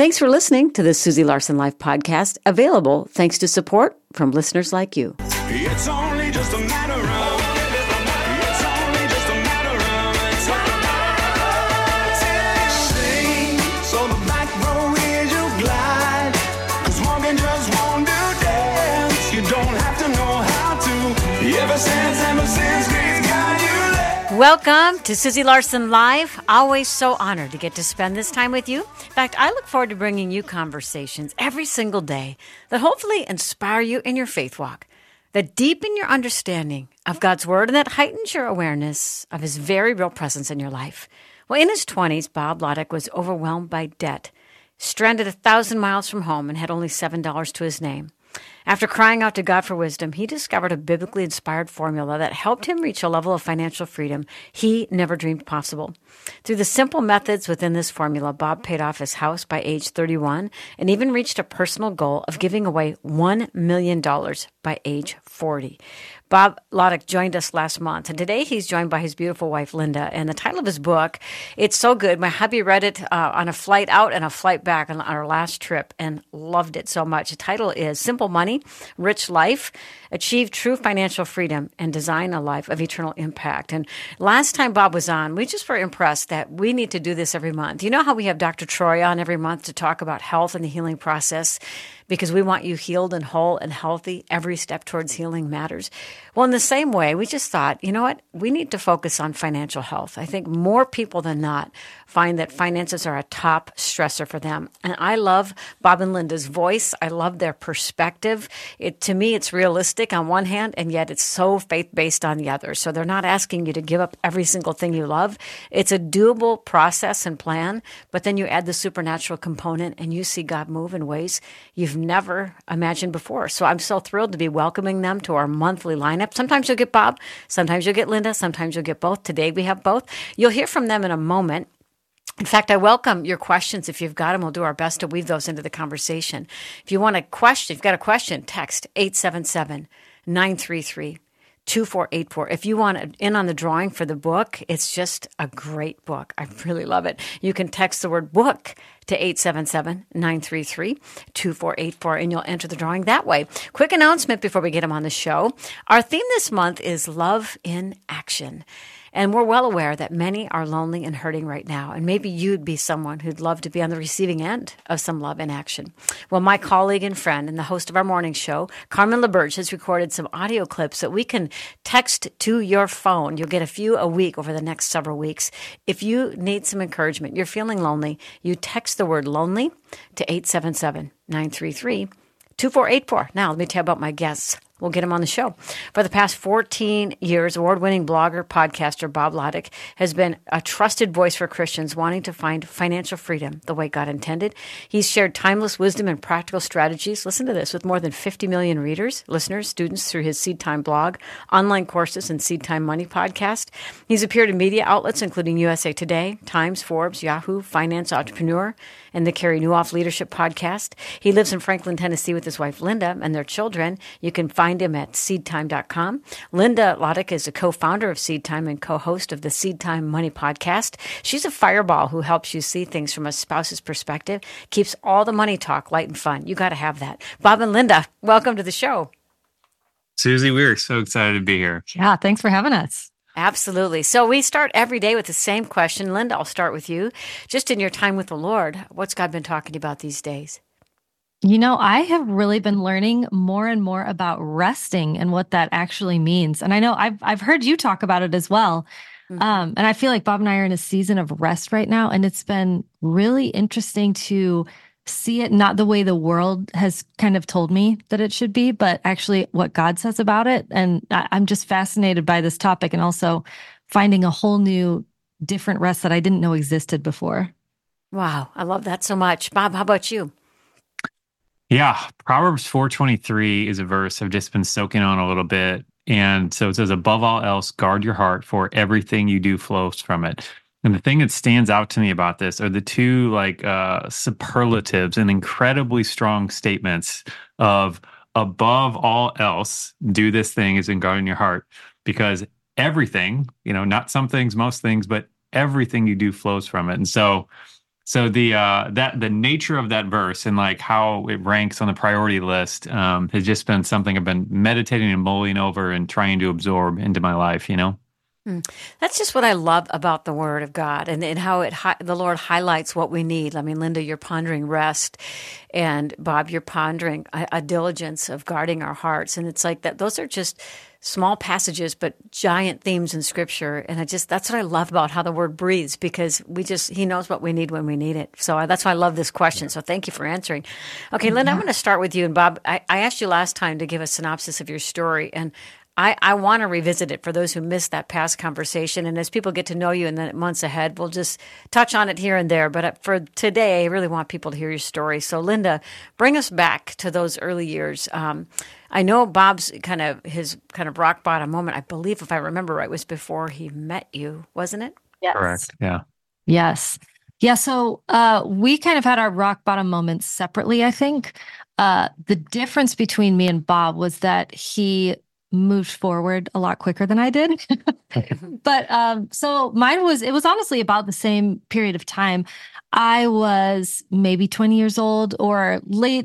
Thanks for listening to the Susie Larson Life podcast, available thanks to support from listeners like you. It's only just a matter of so the back row is your glide, 'cause walking just won't do dance. You don't have to know how to. Ever since grace got you there. Welcome to Susie Larson Live. Always so honored to get to spend this time with you. In fact, I look forward to bringing you conversations every single day that hopefully inspire you in your faith walk, that deepen your understanding of God's Word, and that heightens your awareness of His very real presence in your life. Well, in his 20s, Bob Loddick was overwhelmed by debt, stranded 1,000 miles from home, and had only $7 to his name. After crying out to God for wisdom, he discovered a biblically inspired formula that helped him reach a level of financial freedom he never dreamed possible. Through the simple methods within this formula, Bob paid off his house by age 31 and even reached a personal goal of giving away $1 million by age 40. Bob Loddick joined us last month, and today he's joined by his beautiful wife, Linda. And the title of his book, it's so good. My hubby read it on a flight out and a flight back on our last trip and loved it so much. The title is Simple Money, Rich Life, Achieve True Financial Freedom, and Design a Life of Eternal Impact. And last time Bob was on, we just were impressed that we need to do this every month. You know how we have Dr. Troy on every month to talk about health and the healing process? Because we want you healed and whole and healthy. Every step towards healing matters. Well, in the same way, we just thought, you know what? We need to focus on financial health. I think more people than not find that finances are a top stressor for them. And I love Bob and Linda's voice. I love their perspective. To me, it's realistic on one hand, and yet it's so faith-based on the other. So they're not asking you to give up every single thing you love. It's a doable process and plan, but then you add the supernatural component and you see God move in ways you've never imagined before. So I'm so thrilled to be welcoming them to our monthly lineup. Sometimes you'll get Bob, sometimes you'll get Linda, sometimes you'll get both. Today we have both. You'll hear from them in a moment. In fact, I welcome your questions. If you've got them, we'll do our best to weave those into the conversation. If you want a question, if you've got a question, text 877-933-2484. If you want in on the drawing for the book, it's just a great book. I really love it. You can text the word book to 877-933-2484, and you'll enter the drawing that way. Quick announcement before we get them on the show. Our theme this month is Love in Action. And we're well aware that many are lonely and hurting right now. And maybe you'd be someone who'd love to be on the receiving end of some love in action. Well, my colleague and friend and the host of our morning show, Carmen LaBerge, has recorded some audio clips that we can text to your phone. You'll get a few a week over the next several weeks. If you need some encouragement, you're feeling lonely, you text the word lonely to 877-933-2484. Now, let me tell you about my guests. We'll get him on the show. For the past 14 years, award-winning blogger, podcaster Bob Loddick has been a trusted voice for Christians wanting to find financial freedom the way God intended. He's shared timeless wisdom and practical strategies, listen to this, with more than 50 million listeners, students through his Seed Time blog, online courses, and Seed Time Money podcast. He's appeared in media outlets including USA Today, Times, Forbes, Yahoo, Finance Entrepreneur, and the Carey Nieuwhof Leadership Podcast. He lives in Franklin, Tennessee with his wife, Linda, and their children. You can find him at seedtime.com. Linda Loddick is a co-founder of Seed Time and co-host of the Seed Time Money Podcast. She's a fireball who helps you see things from a spouse's perspective, keeps all the money talk light and fun. You got to have that. Bob and Linda, welcome to the show. Susie, we're so excited to be here. Yeah, thanks for having us. Absolutely. So we start every day with the same question. Linda, I'll start with you. Just in your time with the Lord, what's God been talking to you about these days? You know, I have really been learning more and more about resting and what that actually means. And I know I've heard you talk about it as well. And I feel like Bob and I are in a season of rest right now. And it's been really interesting to see it not the way the world has kind of told me that it should be, but actually what God says about it. And I'm just fascinated by this topic and also finding a whole new, different rest that I didn't know existed before. Wow. I love that so much. Bob, how about you? Yeah, Proverbs 4:23 is a verse I've just been soaking on a little bit. And so it says, above all else, guard your heart, for everything you do flows from it. And the thing that stands out to me about this are the two superlatives and incredibly strong statements of above all else, do this thing is in guarding your heart, because everything, not some things, most things, but everything you do flows from it. And so So the nature of that verse and like how it ranks on the priority list has just been something I've been meditating and mulling over and trying to absorb into my life, you know? That's just what I love about the Word of God, and how the Lord highlights what we need. I mean, Linda, you're pondering rest, and Bob, you're pondering a diligence of guarding our hearts. And it's like that, those are just small passages, but giant themes in Scripture. And that's what I love about how the Word breathes, because He knows what we need when we need it. So that's why I love this question. So thank you for answering. Okay, Linda, I'm going to start with you. And Bob, I asked you last time to give a synopsis of your story, and I want to revisit it for those who missed that past conversation. And as people get to know you in the months ahead, we'll just touch on it here and there. But for today, I really want people to hear your story. So, Linda, bring us back to those early years. I know Bob's his rock bottom moment, I believe, if I remember right, was before he met you, wasn't it? Yes. Correct. Yeah. Yes. Yeah. So we kind of had our rock bottom moments separately, I think. The difference between me and Bob was that he moved forward a lot quicker than I did. But so it was honestly about the same period of time. I was maybe 20 years old or late,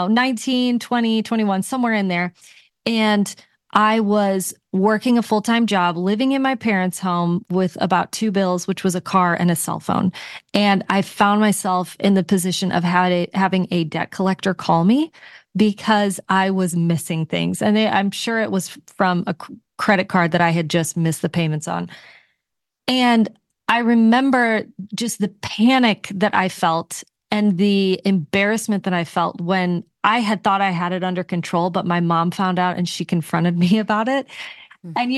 19, 20, 21, somewhere in there. And I was working a full-time job, living in my parents' home with about two bills, which was a car and a cell phone. And I found myself in the position of having a debt collector call me because I was missing things. And I'm sure it was from a credit card that I had just missed the payments on. And I remember just the panic that I felt and the embarrassment that I felt when I had thought I had it under control, but my mom found out and she confronted me about it. And,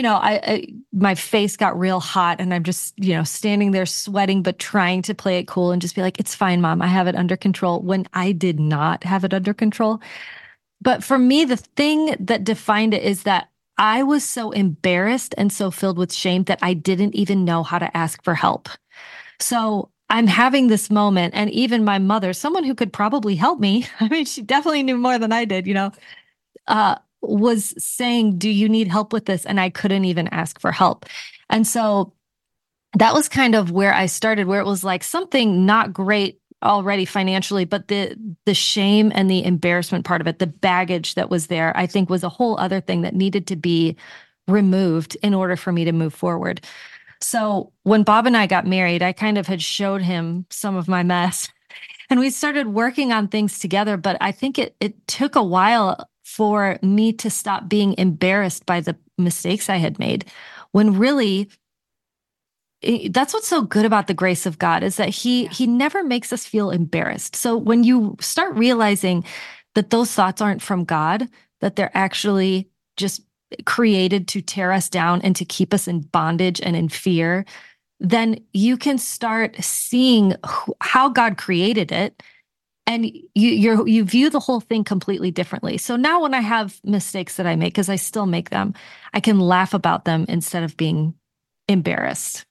my face got real hot and I'm just, standing there sweating, but trying to play it cool and just be like, it's fine, Mom, I have it under control, when I did not have it under control. But for me, the thing that defined it is that I was so embarrassed and so filled with shame that I didn't even know how to ask for help. So I'm having this moment, and even my mother, someone who could probably help me, I mean, she definitely knew more than I did, was saying, do you need help with this? And I couldn't even ask for help. And so that was kind of where I started, where it was like something not great already financially, but the shame and the embarrassment part of it, the baggage that was there, I think was a whole other thing that needed to be removed in order for me to move forward. So when Bob and I got married, I kind of had showed him some of my mess and we started working on things together. But I think it took a while for me to stop being embarrassed by the mistakes I had made, when really that's what's so good about the grace of God, is that he never makes us feel embarrassed. So when you start realizing that those thoughts aren't from God, that they're actually just created to tear us down and to keep us in bondage and in fear, then you can start seeing how God created it. And you view the whole thing completely differently. So now when I have mistakes that I make, because I still make them, I can laugh about them instead of being embarrassed.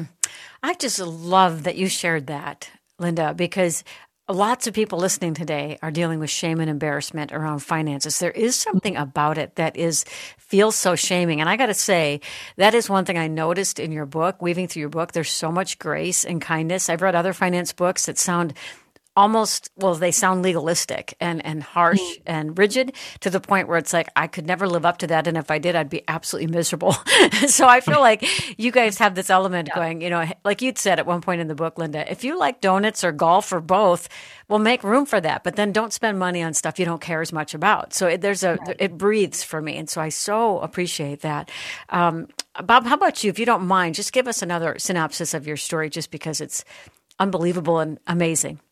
I just love that you shared that, Linda, because lots of people listening today are dealing with shame and embarrassment around finances. There is something about it that feels so shaming. And I got to say, that is one thing I noticed in your book, weaving through your book. There's so much grace and kindness. I've read other finance books that sound they sound legalistic and harsh and rigid, to the point where it's like, I could never live up to that. And if I did, I'd be absolutely miserable. So I feel like you guys have this element going, like you'd said at one point in the book, Linda, if you like donuts or golf or both, we'll make room for that. But then don't spend money on stuff you don't care as much about. So it breathes for me. And so I so appreciate that. Bob, how about you? If you don't mind, just give us another synopsis of your story, just because it's unbelievable and amazing.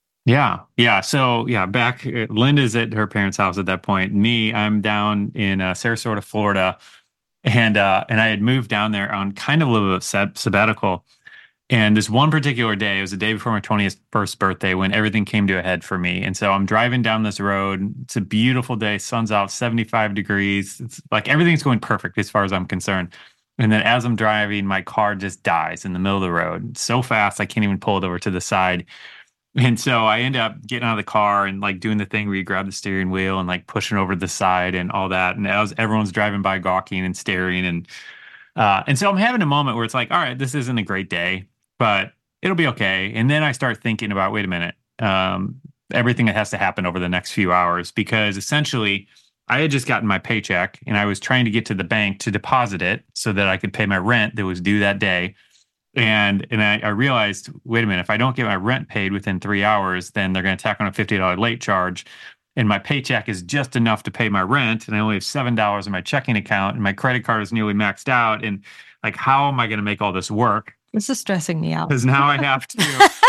Yeah. So back, Linda's at her parents' house at that point. Me, I'm down in Sarasota, Florida, and I had moved down there on kind of a little bit of sabbatical. And this one particular day, it was the day before my 21st birthday, when everything came to a head for me. And so I'm driving down this road. It's a beautiful day, sun's out, 75 degrees. It's like everything's going perfect as far as I'm concerned. And then as I'm driving, my car just dies in the middle of the road so fast I can't even pull it over to the side. And so I end up getting out of the car and like doing the thing where you grab the steering wheel and like pushing over to the side and all that. And as everyone's driving by, gawking and staring. And so I'm having a moment where it's like, all right, this isn't a great day, but it'll be okay. And then I start thinking about, wait a minute, everything that has to happen over the next few hours, because essentially I had just gotten my paycheck and I was trying to get to the bank to deposit it so that I could pay my rent that was due that day. And I realized, wait a minute, if I don't get my rent paid within 3 hours, then they're going to tack on a $50 late charge. And my paycheck is just enough to pay my rent. And I only have $7 in my checking account and my credit card is nearly maxed out. And like, how am I going to make all this work? This is stressing me out. Because now I have to,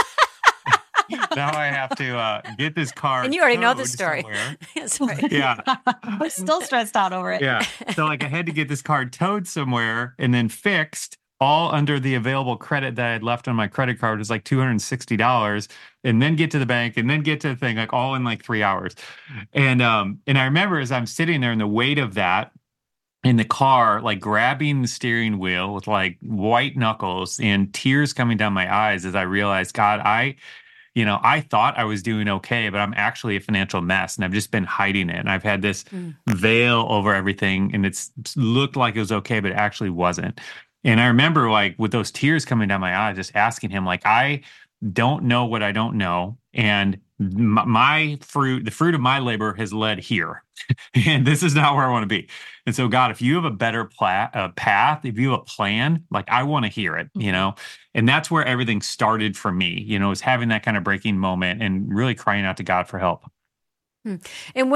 get this car. And you already know the towed story. somewhere. That's right. Yeah. I'm still stressed out over it. Yeah. So like I had to get this car towed somewhere and then fixed, all under the available credit that I had left on my credit card. Was like $260, and then get to the bank and then get to the thing, like all in like 3 hours. And I remember as I'm sitting there and the weight of that in the car, like grabbing the steering wheel with like white knuckles and tears coming down my eyes as I realized, God, I thought I was doing okay, but I'm actually a financial mess and I've just been hiding it. And I've had this veil over everything and it's looked like it was okay, but it actually wasn't. And I remember like with those tears coming down my eyes, just asking him, like, I don't know what I don't know. And the fruit of my labor has led here. And this is not where I want to be. And so, God, if you have a better path, if you have a plan, like I want to hear it, and that's where everything started for me, is having that kind of breaking moment and really crying out to God for help. And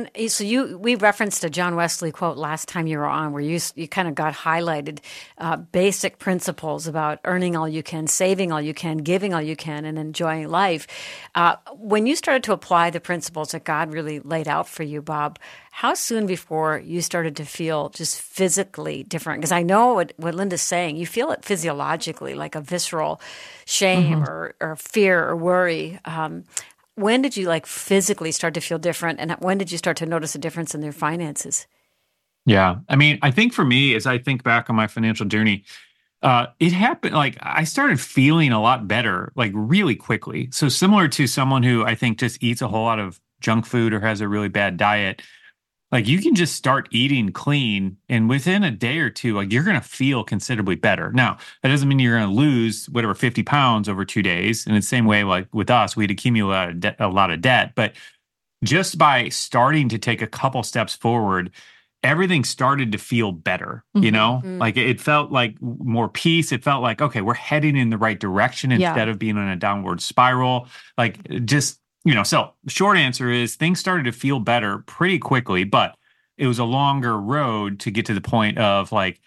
we referenced a John Wesley quote last time you were on, where you kind of got highlighted basic principles about earning all you can, saving all you can, giving all you can, and enjoying life. When you started to apply the principles that God really laid out for you, Bob, how soon before you started to feel just physically different? Because I know what Linda's saying. You feel it physiologically, like a visceral shame or fear or worry. When did you like physically start to feel different? And when did you start to notice a difference in their finances? Yeah. I mean, I think for me, as I think back on my financial journey, it happened, like I started feeling a lot better, like really quickly. So similar to someone who I think just eats a whole lot of junk food or has a really bad diet, like you can just start eating clean and within a day or two, like you're going to feel considerably better. Now, that doesn't mean you're going to lose 50 pounds over 2 days. And the same way, like with us, we'd accumulate a lot of debt. But just by starting to take a couple steps forward, everything started to feel better, like it felt like more peace. It felt like, okay, we're heading in the right direction instead of being on a downward spiral. Like just, so short answer is things started to feel better pretty quickly, but it was a longer road to get to the point of like,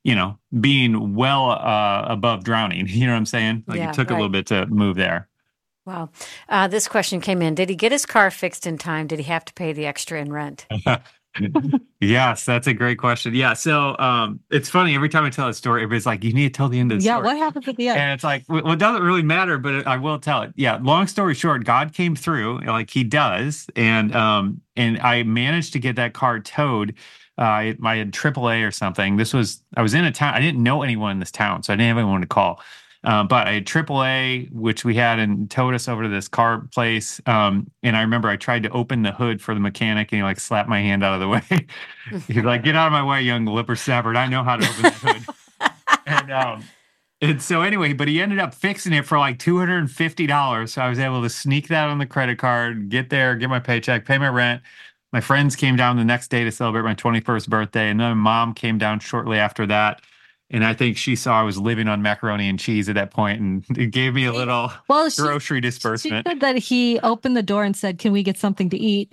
being well above drowning. You know what I'm saying? Like it took a little bit to move there. Wow. This question came in. Did he get his car fixed in time? Did he have to pay the extra in rent? Yes, that's a great question. Yeah. So it's funny. Every time I tell a story, everybody's like, you need to tell the end of the story. Yeah. What happens at the end? And it's like, well, it doesn't really matter, but I will tell it. Yeah. Long story short, God came through like he does. And I managed to get that car towed. I had AAA or something. I was in a town. I didn't know anyone in this town, so I didn't have anyone to call. But I had AAA, which we had, and towed us over to this car place. And I remember I tried to open the hood for the mechanic, and he like slapped my hand out of the way. He's like, "Get out of my way, young whippersnapper! I know how to open the hood." And so anyway, but he ended up fixing it for like $250. So I was able to sneak that on the credit card, get there, get my paycheck, pay my rent. My friends came down the next day to celebrate my 21st birthday, and then my mom came down shortly after that. And I think she saw I was living on macaroni and cheese at that point, and it gave me a little grocery disbursement. She said that he opened the door and said, "Can we get something to eat?"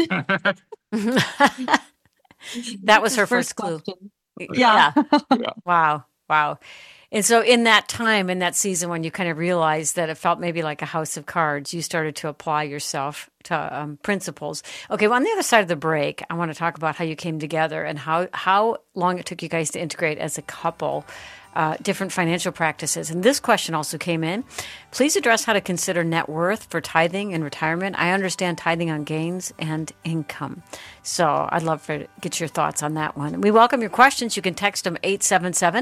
That was her first clue. Yeah. Wow. And so in that time, in that season, when you kind of realized that it felt maybe like a house of cards, you started to apply yourself to principles. Okay, well, on the other side of the break, I want to talk about how you came together and how long it took you guys to integrate as a couple different financial practices. And this question also came in. Please address how to consider net worth for tithing and retirement. I understand tithing on gains and income. So I'd love to get your thoughts on that one. We welcome your questions. You can text them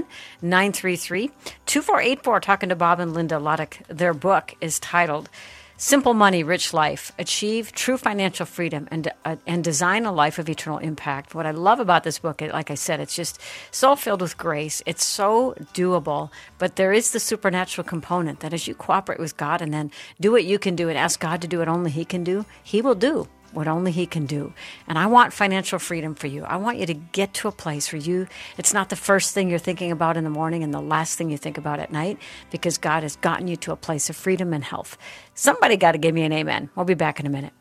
877-933-2484. Talking to Bob and Linda Luttick. Their book is titled Simple Money, Rich Life. Achieve true financial freedom and design a life of eternal impact. What I love about this book, like I said, it's just so filled with grace. It's so doable, but there is the supernatural component that as you cooperate with God and then do what you can do and ask God to do what only He can do, He will do what only He can do. And I want financial freedom for you. I want you to get to a place where it's not the first thing you're thinking about in the morning and the last thing you think about at night, because God has gotten you to a place of freedom and health. Somebody got to give me an amen. We'll be back in a minute.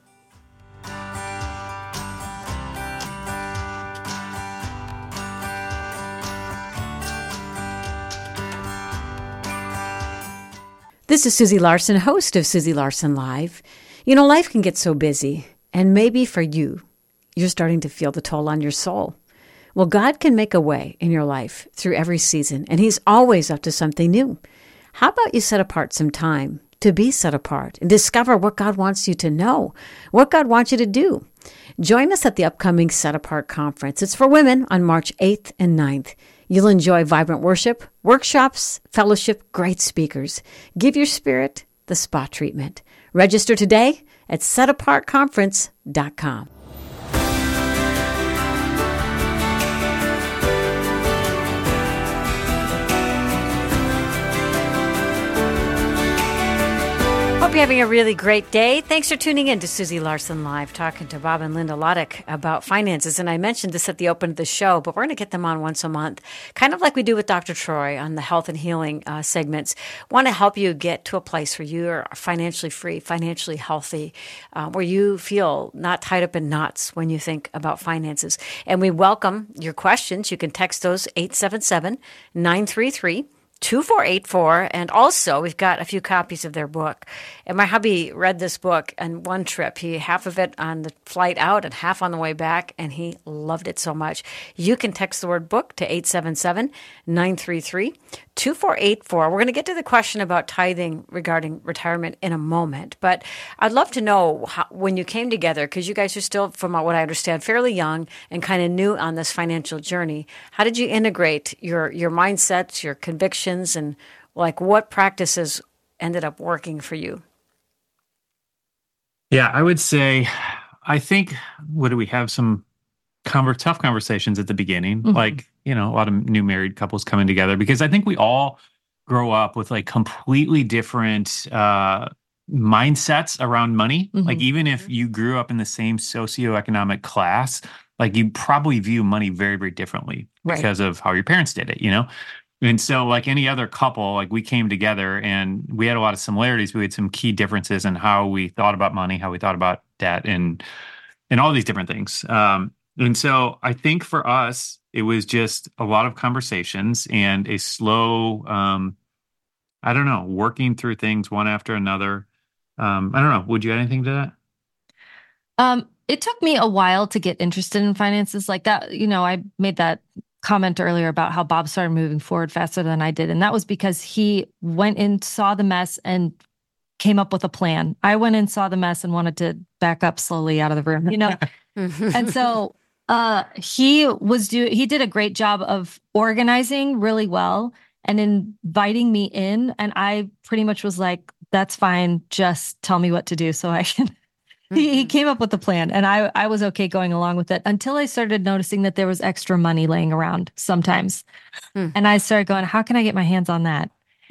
This is Susie Larson, host of Susie Larson Live. You know, life can get so busy. And maybe for you, you're starting to feel the toll on your soul. Well, God can make a way in your life through every season, and He's always up to something new. How about you set apart some time to be set apart and discover what God wants you to know, what God wants you to do? Join us at the upcoming Set Apart Conference. It's for women on March 8th and 9th. You'll enjoy vibrant worship, workshops, fellowship, great speakers. Give your spirit the spa treatment. Register today at setapartconference.com. Hope you're having a really great day. Thanks for tuning in to Susie Larson Live, talking to Bob and Linda Loddick about finances. And I mentioned this at the open of the show, but we're going to get them on once a month, kind of like we do with Dr. Troy on the health and healing segments. Want to help you get to a place where you are financially free, financially healthy, where you feel not tied up in knots when you think about finances. And we welcome your questions. You can text those 877-933-2484. And also, we've got a few copies of their book. And my hubby read this book on one trip. He half of it on the flight out and half on the way back, and he loved it so much. You can text the word book to 877-933-2484. We're going to get to the question about tithing regarding retirement in a moment. But I'd love to know when you came together, because you guys are still, from what I understand, fairly young and kind of new on this financial journey. How did you integrate your mindsets, your convictions, and like what practices ended up working for you? Yeah, I would say, I think, what do we have some tough conversations at the beginning, like, a lot of new married couples coming together, because I think we all grow up with like completely different mindsets around money. Like even if you grew up in the same socioeconomic class, like you probably view money very, very differently because of how your parents did it, And so like any other couple, like we came together and we had a lot of similarities. We had some key differences in how we thought about money, how we thought about debt, and all these different things. And so I think for us, it was just a lot of conversations and a slow, working through things one after another. I don't know. Would you add anything to that? It took me a while to get interested in finances like that. I made that comment earlier about how Bob started moving forward faster than I did. And that was because he went in, saw the mess, and came up with a plan. I went in, saw the mess, and wanted to back up slowly out of the room, And so he did a great job of organizing really well and inviting me in. And I pretty much was like, that's fine. Just tell me what to do so I can. He came up with a plan, and I was okay going along with it until I started noticing that there was extra money laying around sometimes. And I started going, how can I get my hands on that?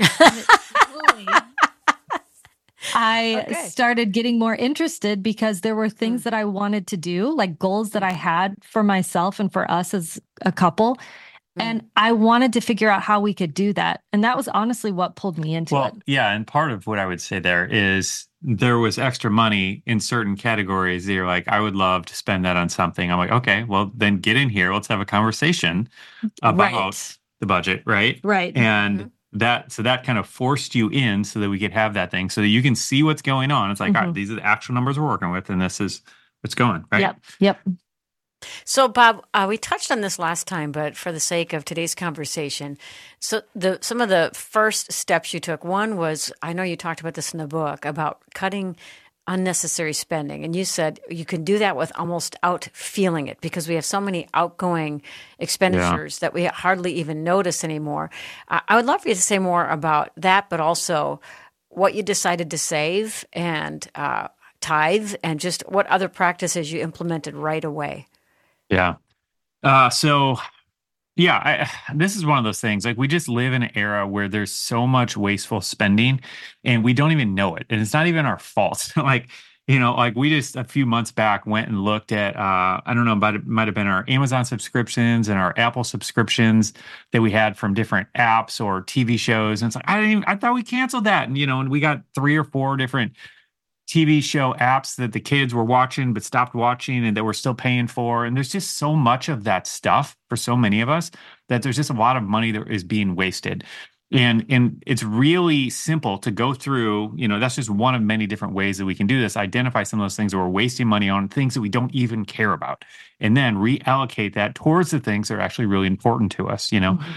I started getting more interested because there were things that I wanted to do, like goals that I had for myself and for us as a couple. And I wanted to figure out how we could do that. And that was honestly what pulled me into it. Yeah. And part of what I would say there is there was extra money in certain categories that you're like, I would love to spend that on something. I'm like, okay, well, then get in here. Let's have a conversation about the budget, right? Right. And that kind of forced you in so that we could have that thing so that you can see what's going on. It's like, all right, these are the actual numbers we're working with, and this is what's going, right? Yep. So, Bob, we touched on this last time, but for the sake of today's conversation, so some of the first steps you took, one was, I know you talked about this in the book, about cutting unnecessary spending. And you said you can do that with almost out feeling it because we have so many outgoing expenditures that we hardly even notice anymore. I would love for you to say more about that, but also what you decided to save and tithe, and just what other practices you implemented right away. Yeah. So yeah, this is one of those things. Like, we just live in an era where there's so much wasteful spending, and we don't even know it. And it's not even our fault. Like, like we just a few months back went and looked at, I don't know, but it might have been our Amazon subscriptions and our Apple subscriptions that we had from different apps or TV shows. And it's like, I thought we canceled that. And, and we got 3 or 4 different TV show apps that the kids were watching but stopped watching and that we're still paying for. And there's just so much of that stuff for so many of us that there's just a lot of money that is being wasted. And it's really simple to go through, that's just one of many different ways that we can do this. Identify some of those things that we're wasting money on, things that we don't even care about, and then reallocate that towards the things that are actually really important to us,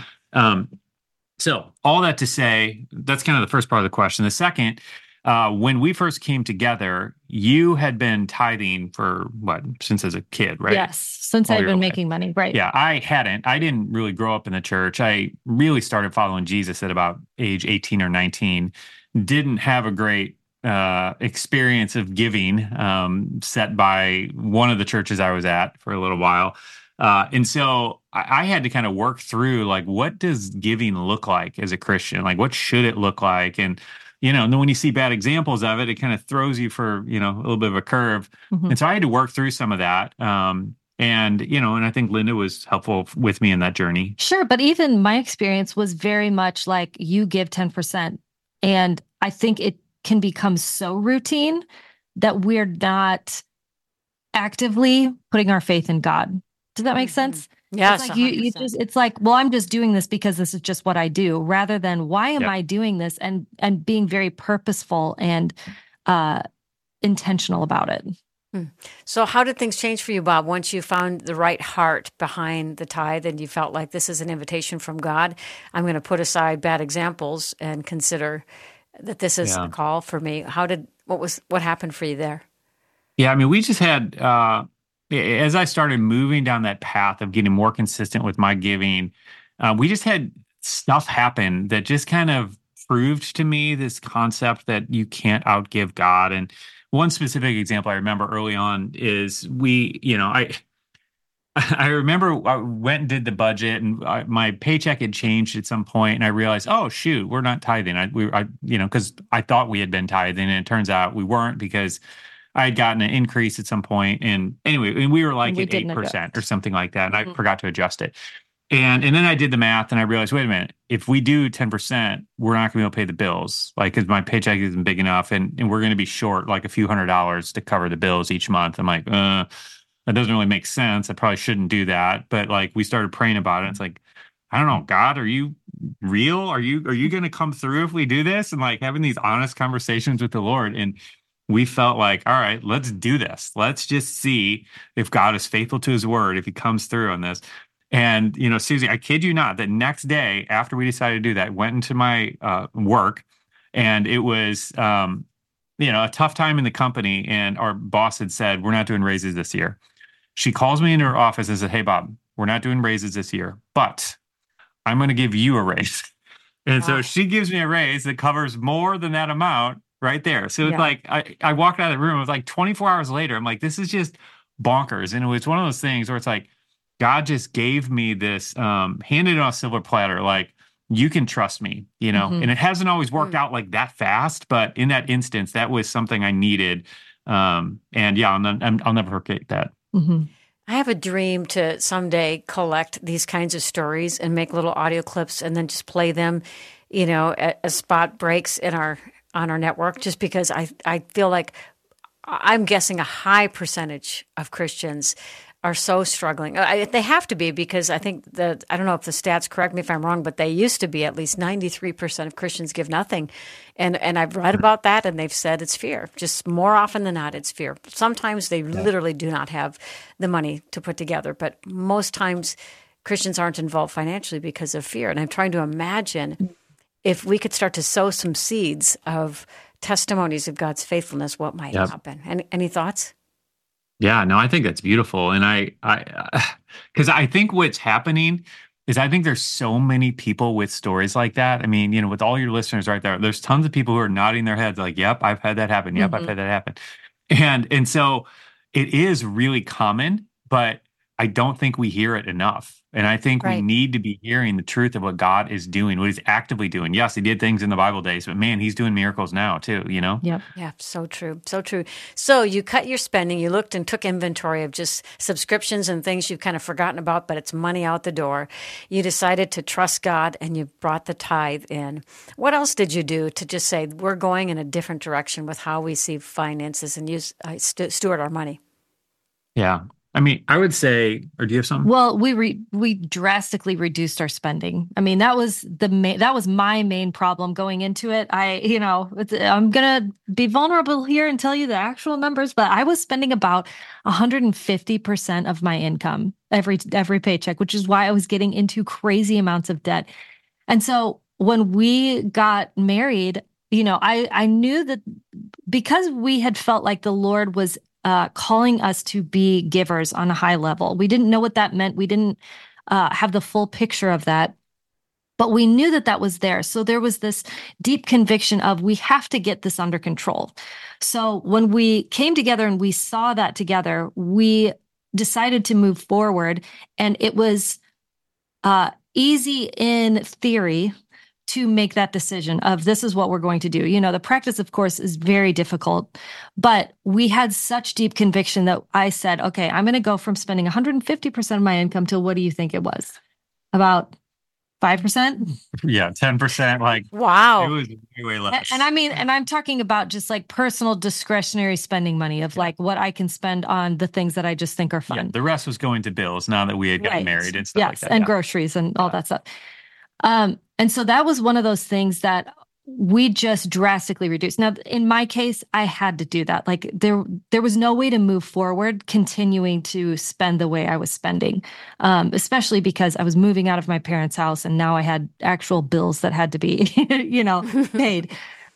So all that to say, that's kind of the first part of the question. The second, when we first came together, you had been tithing for since as a kid, right? Yes, since I've been making money, right? Yeah, I hadn't. I didn't really grow up in the church. I really started following Jesus at about age 18 or 19. Didn't have a great experience of giving set by one of the churches I was at for a little while. And so I had to kind of work through, like, what does giving look like as a Christian? Like, what should it look like? And and then when you see bad examples of it, it kind of throws you for, a little bit of a curve. Mm-hmm. And so I had to work through some of that. And I think Linda was helpful with me in that journey. Sure. But even my experience was very much like, you give 10%. And I think it can become so routine that we're not actively putting our faith in God. Does that make sense? Yes. It's like it's like, well, I'm just doing this because this is just what I do, rather than why am I doing this, and being very purposeful and intentional about it. So how did things change for you, Bob, once you found the right heart behind the tithe and you felt like this is an invitation from God? I'm going to put aside bad examples and consider that this is a call for me. What happened for you there? Yeah, I mean, we just had as I started moving down that path of getting more consistent with my giving, we just had stuff happen that just kind of proved to me this concept that you can't outgive God. And one specific example I remember early on is I remember I went and did the budget, and my paycheck had changed at some point, and I realized, oh shoot, we're not tithing. Because I thought we had been tithing, and it turns out we weren't, because I had gotten an increase at some point. And anyway, we were like at 8% or something like that. And I forgot to adjust it. And then I did the math and I realized, wait a minute, if we do 10%, we're not going to be able to pay the bills. Like, because my paycheck isn't big enough, and we're going to be short like a few $100s to cover the bills each month. I'm like, that doesn't really make sense. I probably shouldn't do that. But like, we started praying about it. It's like, I don't know, God, are you real? Are you going to come through if we do this? And like, having these honest conversations with the Lord. And we felt like, all right, let's do this. Let's just see if God is faithful to his word, if he comes through on this. And, Susie, I kid you not, the next day after we decided to do that, went into my work, and it was, a tough time in the company. And our boss had said, we're not doing raises this year. She calls me into her office and said, hey, Bob, we're not doing raises this year, but I'm going to give you a raise. And so she gives me a raise that covers more than that amount right there. So it's like, I walked out of the room, it was like 24 hours later. I'm like, this is just bonkers. And it was one of those things where it's like, God just gave me this, handed it on a silver platter, like, you can trust me, and it hasn't always worked out like that fast, but in that instance, that was something I needed. I'll never forget that. Mm-hmm. I have a dream to someday collect these kinds of stories and make little audio clips and then just play them, as spot breaks on our network, just because I feel like I'm guessing a high percentage of Christians are so struggling. They have to be, because I think I don't know if the stats, correct me if I'm wrong, but they used to be at least 93% of Christians give nothing. And I've read about that, and they've said it's fear. Just more often than not, it's fear. Sometimes they literally do not have the money to put together, but most times Christians aren't involved financially because of fear. And I'm trying to imagine if we could start to sow some seeds of testimonies of God's faithfulness, what might happen. Any thoughts? Yeah, no, I think that's beautiful. And because I think what's happening is I think there's so many people with stories like that. I mean, you know, with all your listeners right there, there's tons of people who are nodding their heads like, yep, I've had that happen. Yep, I've Mhm. had that happen. And so it is really common, but I don't think we hear it enough. And I think we Right. need to be hearing the truth of what God is doing, what he's actively doing. Yes, he did things in the Bible days, but man, he's doing miracles now too, you know? Yep. Yeah, so true. So true. So you cut your spending, you looked and took inventory of just subscriptions and things you've kind of forgotten about, but it's money out the door. You decided to trust God and you brought the tithe in. What else did you do to just say, we're going in a different direction with how we see finances and use steward our money? Yeah. I mean, I would say, or do you have something? Well, we drastically reduced our spending. I mean, that was my main problem going into it. I'm gonna be vulnerable here and tell you the actual numbers, but I was spending about 150% of my income every paycheck, which is why I was getting into crazy amounts of debt. And so when we got married, I knew that because we had felt like the Lord was calling us to be givers on a high level. We didn't know what that meant. We didn't have the full picture of that, but we knew that that was there. So there was this deep conviction of we have to get this under control. So when we came together and we saw that together, we decided to move forward, and it was easy in theory to make that decision of this is what we're going to do. The practice, of course, is very difficult, but we had such deep conviction that I said, okay, I'm going to go from spending 150% of my income to what do you think it was? About 5%? Yeah, 10%. Like, Wow. it was way less. And I mean, and I'm talking about just like personal discretionary spending money of like what I can spend on the things that I just think are Yeah, fun. the rest was going to bills now that we had gotten Right. married and stuff like Yes, that. and Yeah. groceries and all that stuff. And so that was one of those things that we just drastically reduced. Now, in my case, I had to do that. Like there was no way to move forward continuing to spend the way I was spending, especially because I was moving out of my parents' house and now I had actual bills that had to be, paid.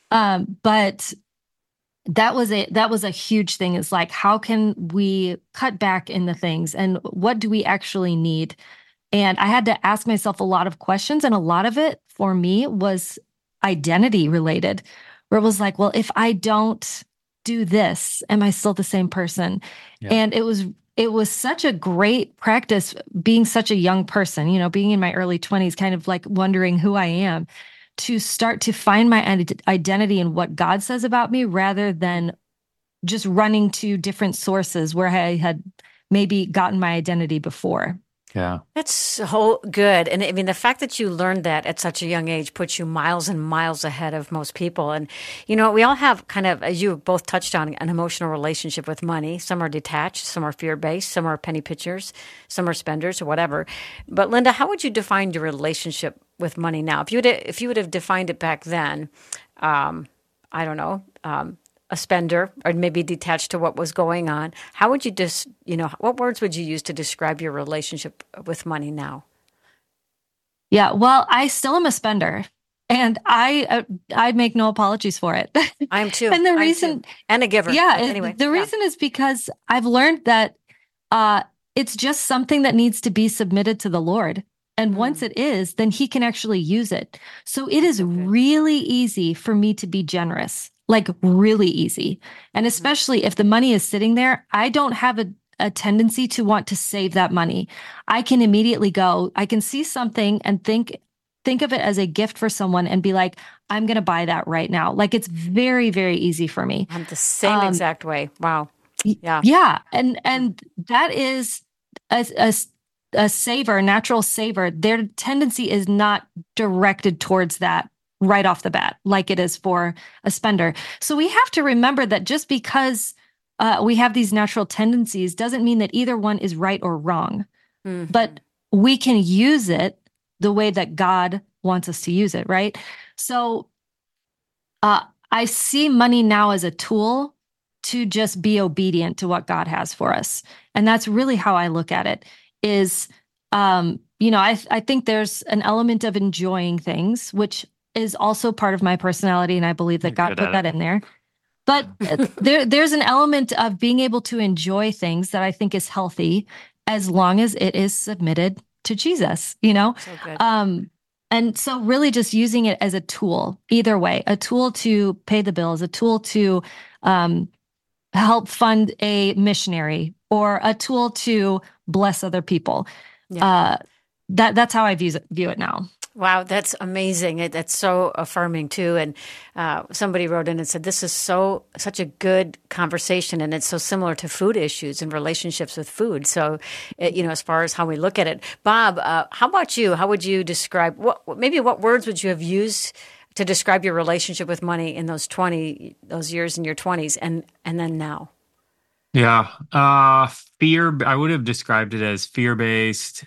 But that was a huge thing. Is like, how can we cut back in the things and what do we actually need? And I had to ask myself a lot of questions. And a lot of it for me was identity related, where it was like, well, if I don't do this, am I still the same person? Yeah. And it was such a great practice being such a young person, being in my early 20s, kind of like wondering who I am, to start to find my identity in what God says about me rather than just running to different sources where I had maybe gotten my identity before. Yeah. That's so good. And I mean, the fact that you learned that at such a young age puts you miles and miles ahead of most people. And, we all have kind of, as you both touched on, an emotional relationship with money. Some are detached, some are fear-based, some are penny pitchers, some are spenders or whatever. But Linda, how would you define your relationship with money now? If you would have defined it back then, I don't know, a spender or maybe detached to what was going on, how would you what words would you use to describe your relationship with money now? Yeah, well, I still am a spender, and I make no apologies for it. I am too. And the reason, and a giver. yeah, But anyway, the reason is because I've learned that it's just something that needs to be submitted to the Lord. And once it is, then he can actually use it. So it is really easy for me to be generous, like really easy. And especially if the money is sitting there, I don't have a tendency to want to save that money. I can immediately I can see something and think of it as a gift for someone and be like, I'm going to buy that right now. Like it's very, very easy for me. I'm the same exact way. Wow. Yeah. Yeah. And that is a saver, a natural saver. Their tendency is not directed towards that right off the bat, like it is for a spender. So we have to remember that just because we have these natural tendencies doesn't mean that either one is right or wrong. Mm-hmm. But we can use it the way that God wants us to use it, right? So I see money now as a tool to just be obedient to what God has for us. And that's really how I look at it is, I think there's an element of enjoying things, which is also part of my personality. And I believe that God put that in there. But there's an element of being able to enjoy things that I think is healthy as long as it is submitted to Jesus, you know? So good. And so really just using it as a tool, either way, a tool to pay the bills, a tool to help fund a missionary, or a tool to bless other people. Yeah. That's how I view it now. Wow, that's amazing. That's so affirming too. And somebody wrote in and said, "This is such a good conversation, and it's so similar to food issues and relationships with food." So, as far as how we look at it, Bob, how about you? How would you describe what words would you have used to describe your relationship with money in those years in your 20s, and then now? Yeah, fear. I would have described it as fear-based.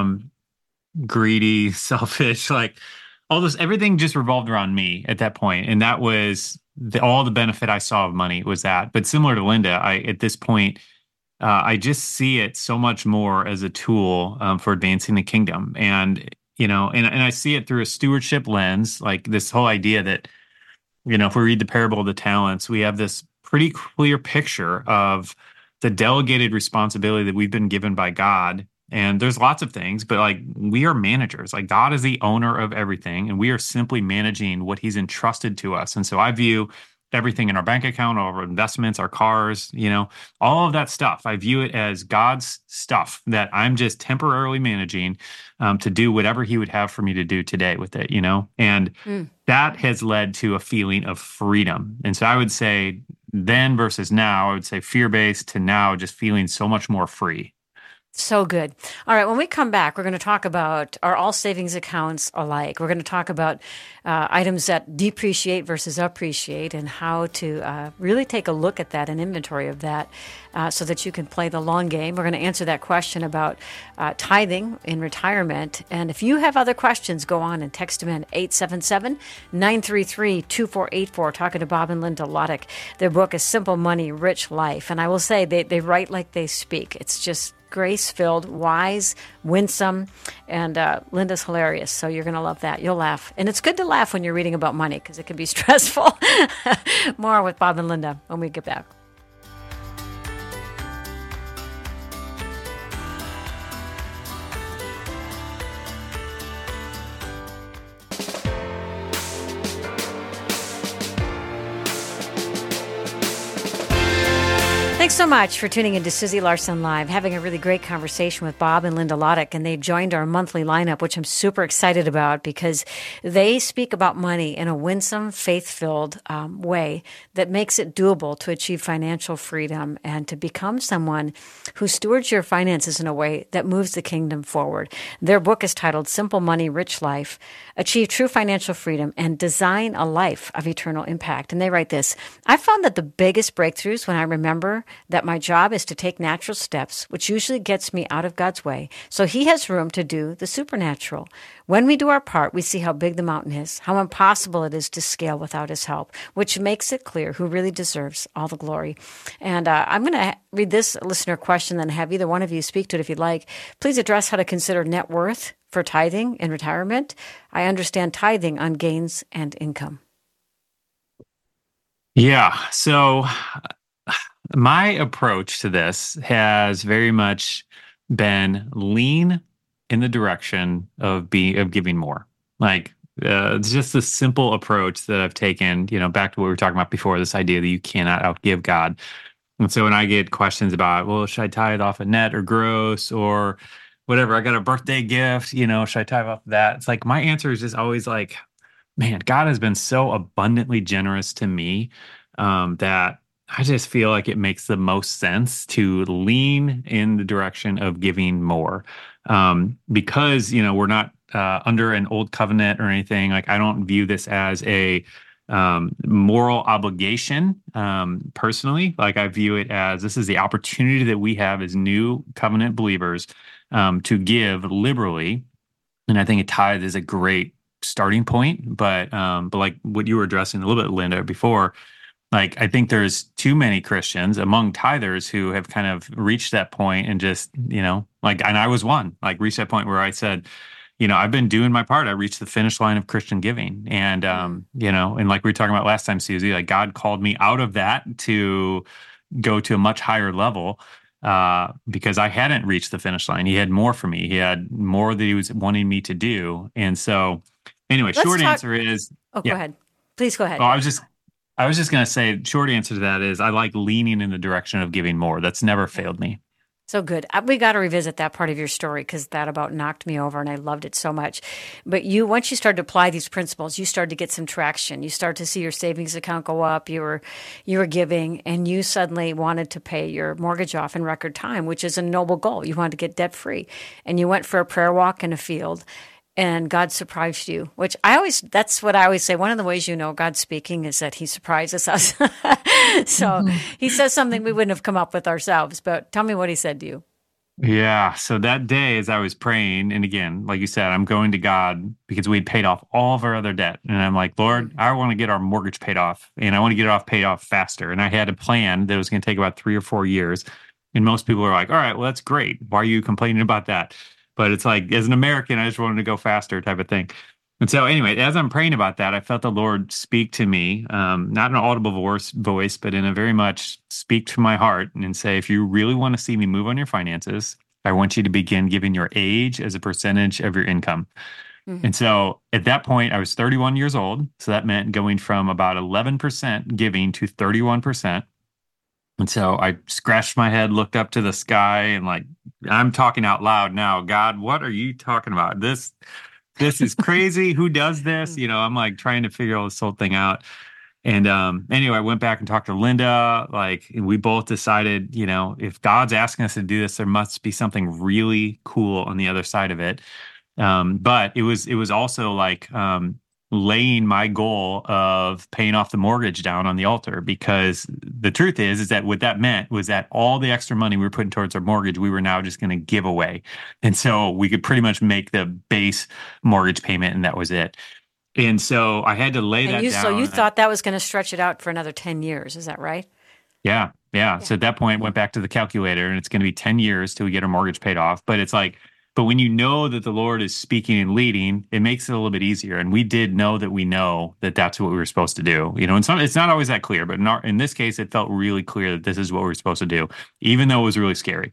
Greedy, selfish, like all this, everything just revolved around me at that point. And that was all the benefit I saw of money was that. But similar to Linda, at this point, I just see it so much more as a tool for advancing the kingdom. And, and I see it through a stewardship lens, like this whole idea that, if we read the parable of the talents, we have this pretty clear picture of the delegated responsibility that we've been given by God. And there's lots of things, but like we are managers, like God is the owner of everything, and we are simply managing what he's entrusted to us. And so I view everything in our bank account, all of our investments, our cars, all of that stuff. I view it as God's stuff that I'm just temporarily managing to do whatever he would have for me to do today with it, and that has led to a feeling of freedom. And so I would say then versus now, I would say fear-based to now just feeling so much more free. So good. All right. When we come back, we're going to talk about, are all savings accounts alike? We're going to talk about items that depreciate versus appreciate, and how to really take a look at that, an inventory of that, so that you can play the long game. We're going to answer that question about tithing in retirement. And if you have other questions, go on and text them in 877-933-2484. Talking to Bob and Linda Lotich. Their book is Simple Money, Rich Life. And I will say they write like they speak. It's just grace-filled, wise, winsome, and Linda's hilarious, so you're going to love that. You'll laugh. And it's good to laugh when you're reading about money because it can be stressful. More with Bob and Linda when we get back. Thanks so much for tuning in to Susie Larson Live, having a really great conversation with Bob and Linda Lotich, and they've joined our monthly lineup, which I'm super excited about because they speak about money in a winsome, faith-filled way that makes it doable to achieve financial freedom and to become someone who stewards your finances in a way that moves the kingdom forward. Their book is titled Simple Money, Rich Life, Achieve True Financial Freedom, and Design a Life of Eternal Impact. And they write this: I found that the biggest breakthroughs when I remember that my job is to take natural steps, which usually gets me out of God's way, so he has room to do the supernatural. When we do our part, we see how big the mountain is, how impossible it is to scale without his help, which makes it clear who really deserves all the glory. And I'm going to read this listener question, then have either one of you speak to it if you'd like. Please address how to consider net worth for tithing in retirement. I understand tithing on gains and income. Yeah. So my approach to this has very much been lean in the direction of giving more. Like it's just a simple approach that I've taken, back to what we were talking about before, this idea that you cannot outgive God. And so when I get questions about, well, should I tithe off of net or gross or whatever, I got a birthday gift, should I tithe off of that? It's like, my answer is just always like, man, God has been so abundantly generous to me that I just feel like it makes the most sense to lean in the direction of giving more. Because, we're not under an old covenant or anything. Like, I don't view this as a moral obligation personally. Like, I view it as this is the opportunity that we have as new covenant believers to give liberally. And I think a tithe is a great starting point. But like what you were addressing a little bit, Linda, before, like, I think there's too many Christians among tithers who have kind of reached that point and just, and I was one, like, reached that point where I said, I've been doing my part. I reached the finish line of Christian giving. And, and like we were talking about last time, Susie, like, God called me out of that to go to a much higher level. because I hadn't reached the finish line. He had more for me. He had more that he was wanting me to do. And so, anyway, short answer is, go ahead. Please go ahead. Well, I was just going to say, short answer to that is I like leaning in the direction of giving more. That's never failed me. So good. We got to revisit that part of your story because that about knocked me over and I loved it so much. But once you started to apply these principles, you started to get some traction. You started to see your savings account go up. You were giving, and you suddenly wanted to pay your mortgage off in record time, which is a noble goal. You wanted to get debt free, and you went for a prayer walk in a field. And God surprised you, which that's what I always say. One of the ways you know God's speaking is that he surprises us. So he says something we wouldn't have come up with ourselves, but tell me what he said to you. Yeah. So that day, as I was praying, and again, like you said, I'm going to God because we'd paid off all of our other debt. And I'm like, Lord, I want to get our mortgage paid off, and I want to get it paid off faster. And I had a plan that was going to take about 3 or 4 years. And most people are like, all right, well, that's great. Why are you complaining about that? But it's like, as an American, I just wanted to go faster type of thing. And so anyway, as I'm praying about that, I felt the Lord speak to me, not in an audible voice, but in a very much speak to my heart and say, if you really want to see me move on your finances, I want you to begin giving your age as a percentage of your income. Mm-hmm. And so at that point, I was 31 years old. So that meant going from about 11% giving to 31%. And so I scratched my head, looked up to the sky, and like, I'm talking out loud now. God, what are you talking about? This is crazy. Who does this? I'm like trying to figure all this whole thing out. And anyway, I went back and talked to Linda. And we both decided, if God's asking us to do this, there must be something really cool on the other side of it. But it was also like laying my goal of paying off the mortgage down on the altar, because the truth is that what that meant was that all the extra money we were putting towards our mortgage, we were now just going to give away. And so we could pretty much make the base mortgage payment, and that was it. And so I had to lay that down. So you thought that was going to stretch it out for another 10 years. Is that right? Yeah. So at that point, went back to the calculator, and it's going to be 10 years till we get our mortgage paid off. But it's like, but when you know that the Lord is speaking and leading, it makes it a little bit easier. And we did know that we know that that's what we were supposed to do. And it's not always that clear, but in this case, it felt really clear that this is what we were supposed to do, even though it was really scary,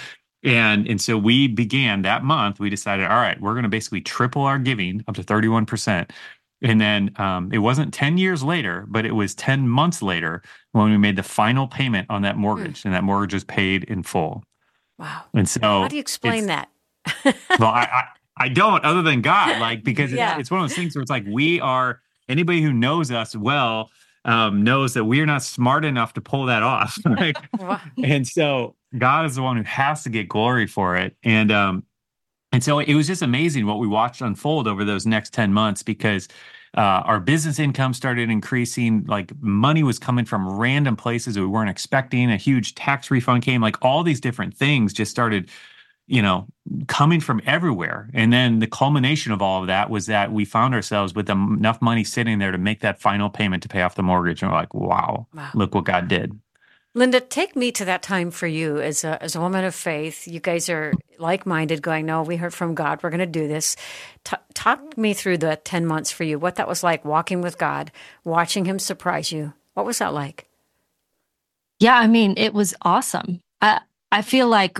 And so we began that month. We decided, all right, we're going to basically triple our giving up to 31%. And then it wasn't 10 years later, but it was 10 months later when we made the final payment on that mortgage, and that mortgage was paid in full. Wow. And so how do you explain that? Well, I don't, other than God, because it's one of those things where it's like anybody who knows us well knows that we are not smart enough to pull that off. Right? And so God is the one who has to get glory for it. And so it was just amazing what we watched unfold over those next 10 months, because our business income started increasing. Like, money was coming from random places we weren't expecting. A huge tax refund came. Like, all these different things just started coming from everywhere. And then the culmination of all of that was that we found ourselves with enough money sitting there to make that final payment to pay off the mortgage. And we're like, wow. Look what God did. Linda, take me to that time for you as a woman of faith. You guys are like-minded, going, no, we heard from God. We're going to do this. Talk me through the 10 months for you, what that was like, walking with God, watching him surprise you. What was that like? Yeah, I mean, it was awesome. I feel like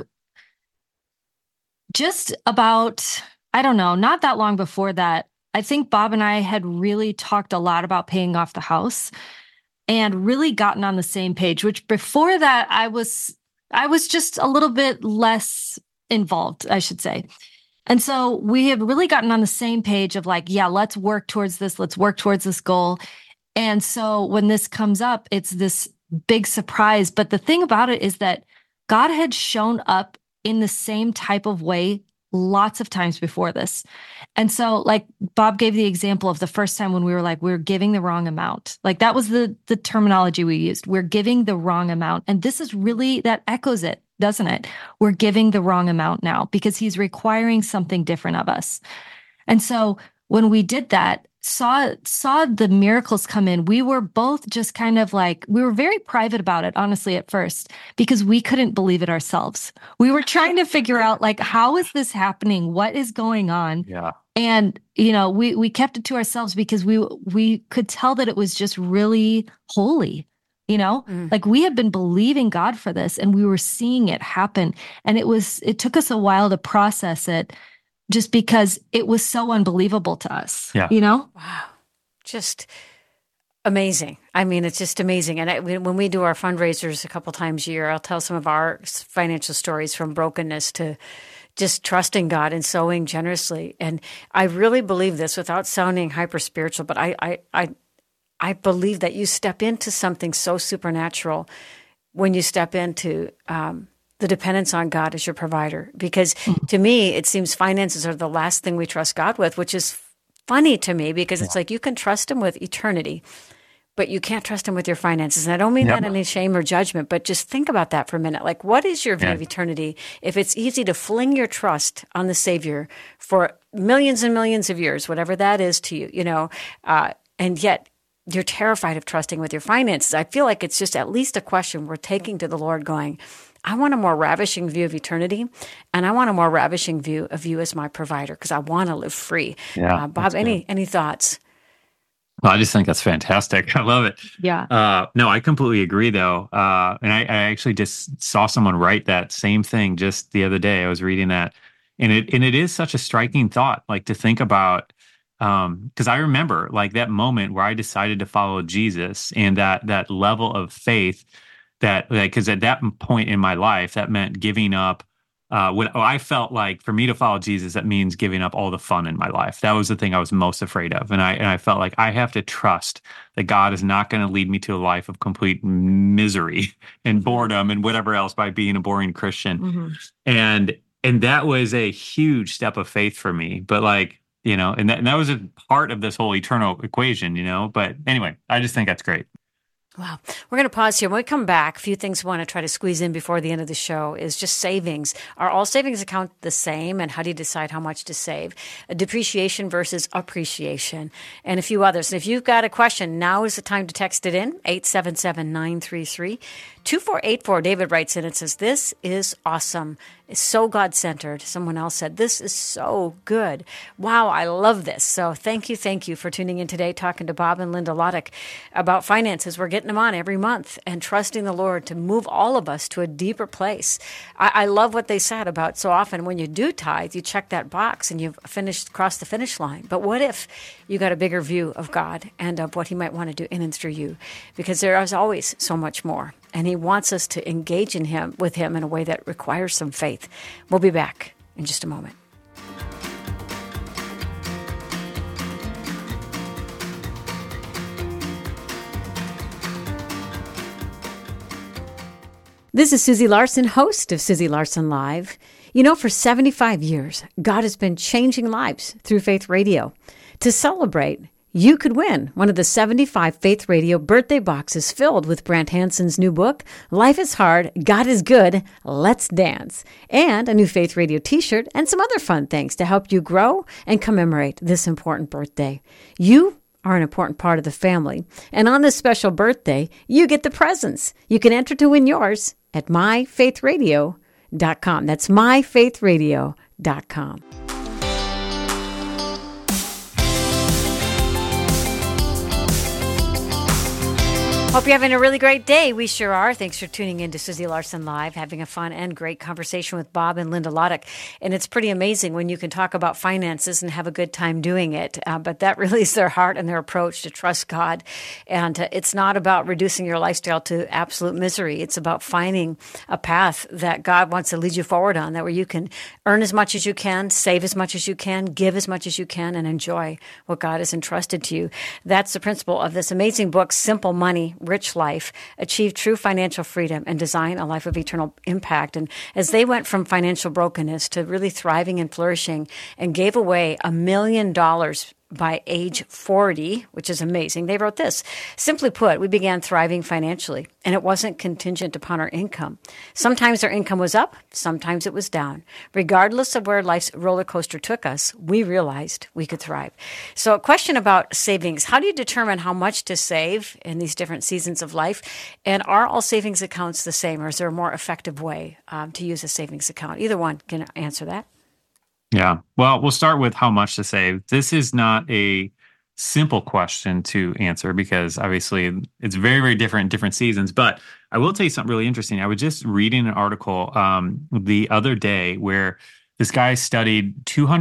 just about, I don't know, not that long before that, I think Bob and I had really talked a lot about paying off the house and really gotten on the same page, which before that, I was just a little bit less involved, I should say. And so we have really gotten on the same page of like, yeah, let's work towards this. Let's work towards this goal. And so when this comes up, it's this big surprise. But the thing about it is that God had shown up in the same type of way lots of times before this. And so like Bob gave the example of the first time when we were like, we're giving the wrong amount. Like that was the terminology we used. We're giving the wrong amount. And this is really, that echoes it, doesn't it? We're giving the wrong amount now because he's requiring something different of us. And so when we did that, saw the miracles come in, we were both just kind of like, we were very private about it, honestly, at first, because we couldn't believe it ourselves. We were trying to figure out like, how is this happening? What is going on? Yeah. And, you know, we kept it to ourselves because we could tell that it was just really holy. Like we had been believing God for this and we were seeing it happen. And it took us a while to process it just because it was so unbelievable to us, Wow. Just amazing. I mean, it's just amazing. And when we do our fundraisers a couple times a year, I'll tell some of our financial stories from brokenness to just trusting God and sowing generously. And I really believe this without sounding hyper spiritual, but I believe that you step into something so supernatural when you step into the dependence on God as your provider. Because to me, it seems finances are the last thing we trust God with, which is funny to me because it's like you can trust Him with eternity, but you can't trust Him with your finances. And I don't mean that in any shame or judgment, but just think about that for a minute. Like, what is your view of eternity if it's easy to fling your trust on the Savior for millions and millions of years, whatever that is to you, and yet you're terrified of trusting with your finances? I feel like it's just at least a question we're taking to the Lord going, I want a more ravishing view of eternity, and I want a more ravishing view of you as my provider because I want to live free. Bob, any thoughts? Well, I just think that's fantastic. I love it. Yeah. No, I completely agree, though. And I actually just saw someone write that same thing just the other day. I was reading that, and it is such a striking thought, like to think about. Because I remember like that moment where I decided to follow Jesus and that level of faith because at that point in my life, that meant giving up what I felt like for me to follow Jesus, that means giving up all the fun in my life. That was the thing I was most afraid of. And I felt like I have to trust that God is not going to lead me to a life of complete misery and boredom and whatever else by being a boring Christian. And that was a huge step of faith for me. But like, and that was a part of this whole eternal equation, but anyway, I just think that's great. Wow. We're going to pause here. When we come back, a few things we want to try to squeeze in before the end of the show is just savings. Are all savings accounts the same? And how do you decide how much to save? Depreciation versus appreciation, and a few others. And if you've got a question, now is the time to text it in, 877-933-2484. David writes in and says, this is awesome. It's so God-centered. Someone else said, this is so good. Wow, I love this. So thank you for tuning in today, talking to Bob and Linda Lotich about finances. We're getting them on every month and trusting the Lord to move all of us to a deeper place. I love what they said about so often when you do tithe, you check that box and you've crossed the finish line. But what if you got a bigger view of God and of what He might want to do in and through you? Because there is always so much more. And He wants us to engage with Him in a way that requires some faith. We'll be back in just a moment. This is Susie Larson, host of Susie Larson Live. For 75 years, God has been changing lives through Faith Radio. To celebrate, you could win one of the 75 Faith Radio birthday boxes filled with Brant Hansen's new book, Life is Hard, God is Good, Let's Dance, and a new Faith Radio t-shirt and some other fun things to help you grow and commemorate this important birthday. You are an important part of the family, and on this special birthday, you get the presents. You can enter to win yours at myfaithradio.com. That's myfaithradio.com. Hope you're having a really great day. We sure are. Thanks for tuning in to Susie Larson Live, having a fun and great conversation with Bob and Linda Lotich. And it's pretty amazing when you can talk about finances and have a good time doing it. But that really is their heart and their approach to trust God. And it's not about reducing your lifestyle to absolute misery. It's about finding a path that God wants to lead you forward on, that where you can earn as much as you can, save as much as you can, give as much as you can, and enjoy what God has entrusted to you. That's the principle of this amazing book, Simple Money, Rich Life, Achieve True Financial Freedom, and Design a Life of Eternal Impact. And as they went from financial brokenness to really thriving and flourishing and gave away $1 million by age 40, which is amazing, they wrote this: simply put, we began thriving financially, and it wasn't contingent upon our income. Sometimes our income was up, sometimes it was down. Regardless of where life's roller coaster took us, we realized we could thrive. So a question about savings: how do you determine how much to save in these different seasons of life? And are all savings accounts the same, or is there a more effective way to use a savings account? Either one can answer that. Yeah. Well, we'll start with how much to save. This is not a simple question to answer because obviously it's very, very different in different seasons. But I will tell you something really interesting. I was just reading an article the other day where this guy studied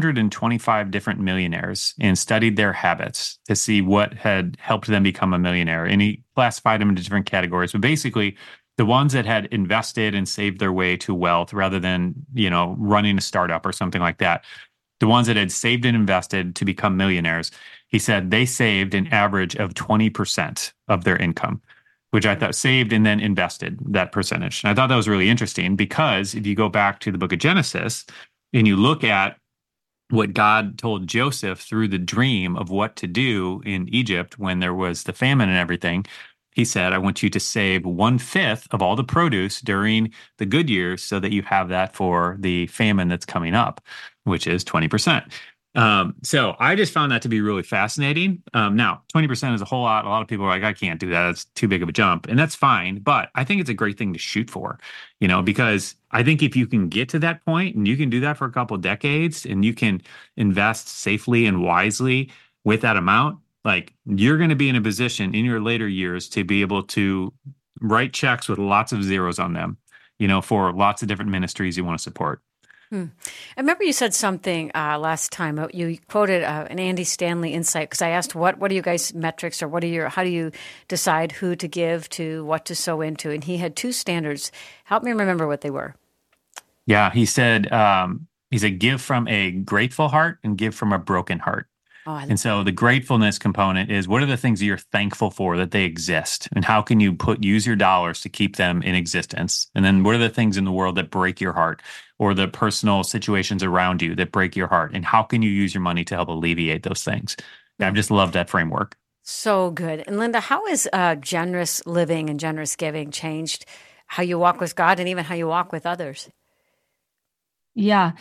225 different millionaires and studied their habits to see what had helped them become a millionaire. And he classified them into different categories. But basically, the ones that had invested and saved their way to wealth rather than, running a startup or something like that, the ones that had saved and invested to become millionaires, he said they saved an average of 20% of their income, which I thought saved and then invested that percentage. And I thought that was really interesting because if you go back to the book of Genesis and you look at what God told Joseph through the dream of what to do in Egypt when there was the famine and everything, he said, I want you to save 1/5 of all the produce during the good years so that you have that for the famine that's coming up, which is 20%. So I just found that to be really fascinating. Now, 20% is a whole lot. A lot of people are like, I can't do that. It's too big of a jump. And that's fine. But I think it's a great thing to shoot for, because I think if you can get to that point and you can do that for a couple of decades and you can invest safely and wisely with that amount, like you're going to be in a position in your later years to be able to write checks with lots of zeros on them, for lots of different ministries you want to support. I remember you said something last time. You quoted an Andy Stanley insight because I asked, what are you guys' metrics or how do you decide who to give to, what to sow into? And he had 2 standards. Help me remember what they were. Yeah, he said, give from a grateful heart and give from a broken heart. And so the gratefulness component is what are the things that you're thankful for that they exist? And how can you use your dollars to keep them in existence? And then what are the things in the world that break your heart or the personal situations around you that break your heart? And how can you use your money to help alleviate those things? I've just loved that framework. So good. And Linda, how has generous living and generous giving changed how you walk with God and even how you walk with others? Yeah,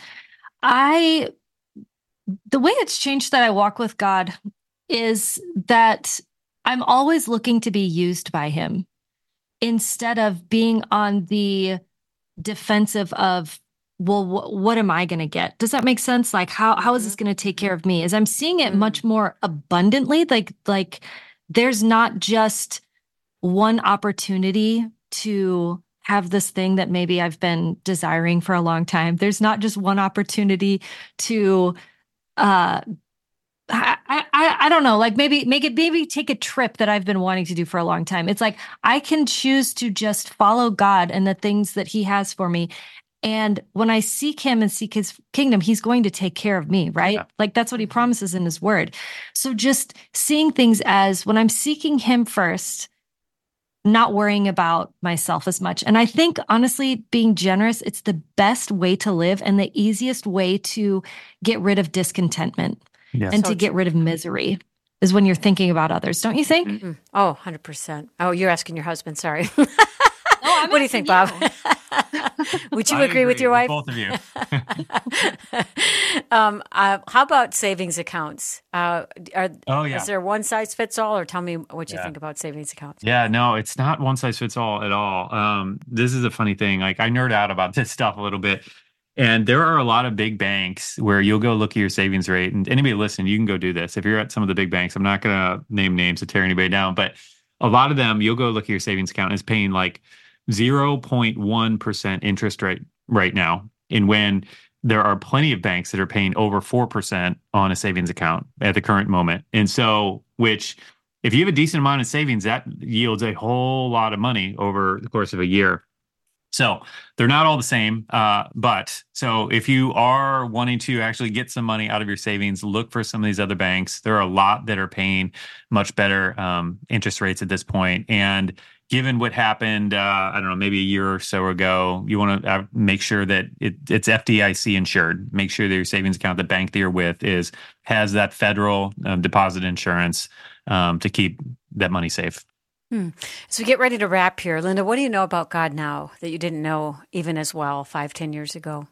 the way it's changed that I walk with God is that I'm always looking to be used by him instead of being on the defensive of, well, what am I going to get? Does that make sense? Like, how is this going to take care of me? As I'm seeing it much more abundantly, like there's not just one opportunity to have this thing that maybe I've been desiring for a long time. There's not just one opportunity to I don't know, like maybe take a trip that I've been wanting to do for a long time. It's like I can choose to just follow God and the things that he has for me. And when I seek him and seek his kingdom, he's going to take care of me, right? Yeah. Like that's what he promises in his word. So just seeing things as when I'm seeking him first, not worrying about myself as much. And I think, honestly, being generous, it's the best way to live and the easiest way to get rid of discontentment and to get rid of misery is when you're thinking about others, don't you think? Mm-hmm. Oh, 100%. Oh, you're asking your husband, sorry. No, what do you think, Bob? Would you agree with your wife? Both of you. How about savings accounts? Is there one size fits all, or tell me what you think about savings accounts? Yeah, no, it's not one size fits all at all. This is a funny thing. Like I nerd out about this stuff a little bit. And there are a lot of big banks where you'll go look at your savings rate. And anybody listen, you can go do this. If you're at some of the big banks, I'm not going to name names to tear anybody down, but a lot of them, you'll go look at your savings account and it's paying like 0.1% interest rate right now. And when there are plenty of banks that are paying over 4% on a savings account at the current moment. And so, which if you have a decent amount of savings, that yields a whole lot of money over the course of a year. So they're not all the same. But so if you are wanting to actually get some money out of your savings, look for some of these other banks. There are a lot that are paying much better interest rates at this point. And given what happened, I don't know, maybe a year or so ago, you want to make sure that it's FDIC insured. Make sure that your savings account, the bank that you're with, has that federal deposit insurance to keep that money safe. So we get ready to wrap here. Linda, what do you know about God now that you didn't know even as well 5-10 years ago?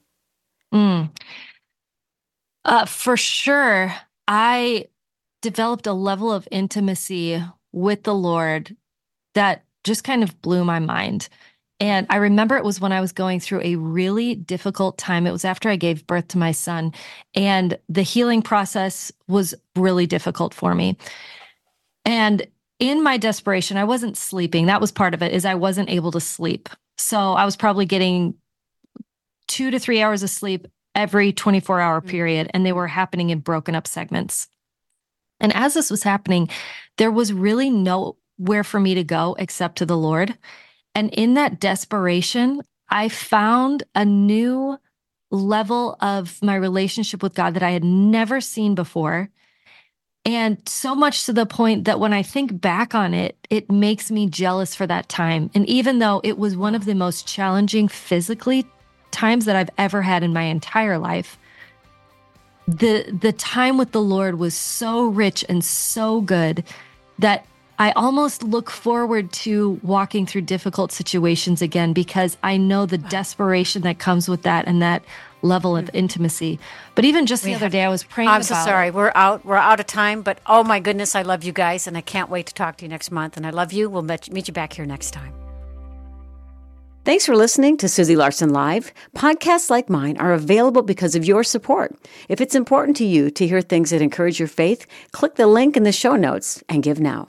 For sure, I developed a level of intimacy with the Lord that just kind of blew my mind. And I remember it was when I was going through a really difficult time. It was after I gave birth to my son, and the healing process was really difficult for me. And in my desperation, I wasn't sleeping. That was part of it, is I wasn't able to sleep. So I was probably getting 2 to 3 hours of sleep every 24-hour period, and they were happening in broken up segments. And as this was happening, there was really nowhere for me to go except to the Lord. And in that desperation, I found a new level of my relationship with God that I had never seen before. And so much to the point that when I think back on it, it makes me jealous for that time. And even though it was one of the most challenging physically times that I've ever had in my entire life, the time with the Lord was so rich and so good that I almost look forward to walking through difficult situations again, because I know the desperation that comes with that and that level of intimacy. But even just the other day, I was praying I'm so sorry. We're out of time, but oh my goodness, I love you guys, and I can't wait to talk to you next month. And I love you. We'll meet you back here next time. Thanks for listening to Susie Larson Live. Podcasts like mine are available because of your support. If it's important to you to hear things that encourage your faith, click the link in the show notes and give now.